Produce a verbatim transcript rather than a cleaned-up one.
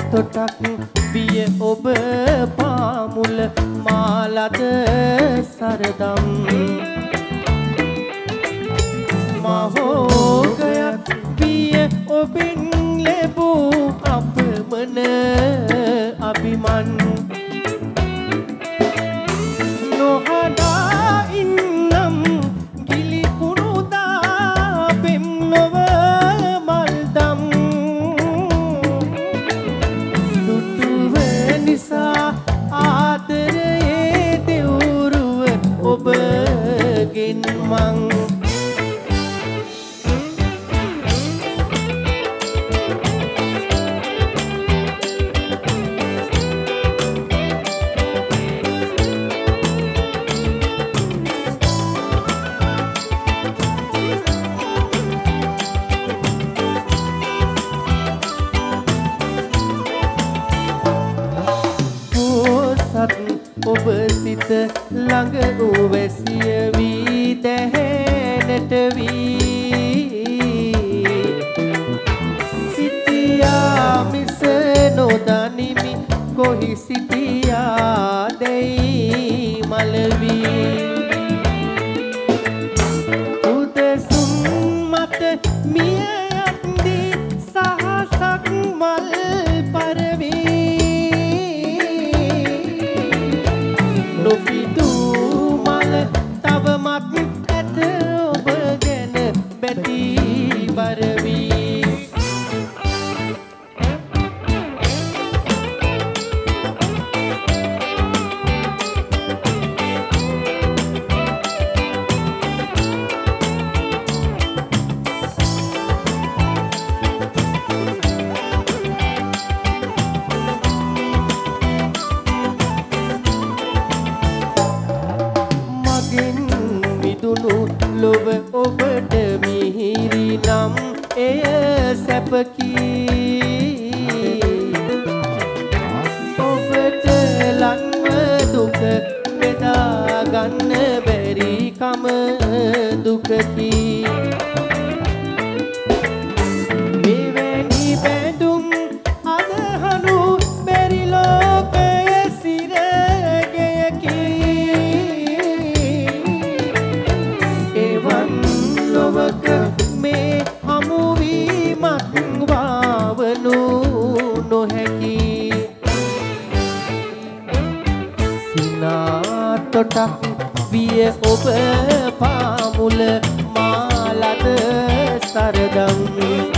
තොටක් විය ඔබ පාමුල මාලද සරදම් මහෝගයක් විය ඔබෙන් ලැබූ අපමණ අභිමන් නොහඩා ඉන්නම් ගිලිකුණුදා පෙම් නොව මල්දම් දුටුව නිසා ආදරයේ දෙවුරුව ඔබගෙන් මං ඔබ සිත ළඟ වූ වැසිය වී දැහැනට වී සිටියා මිස නොදනිමි කොහි සිටියා දැයි මලවී උදසුන් මත මිය යද්දී සහසක් මල් පරවී නොපිදූ මල තවමත් ඇත ඔබ ගැන බැටි බරවී ලොව ඔබට මිහිරි නම් එය සැපකි ඔබට ලන්ව දුක බෙදා ගන්න බැරි කම දුකකි මෙවැනි බැඳුම් අදහනු බැරි ලෝකය සිරගෙයකි ලොවක මේ හමුවීමක් වාවනු නොහැකි සිනා තොටක් විය ඔබ පාමුල මාලද සරදම්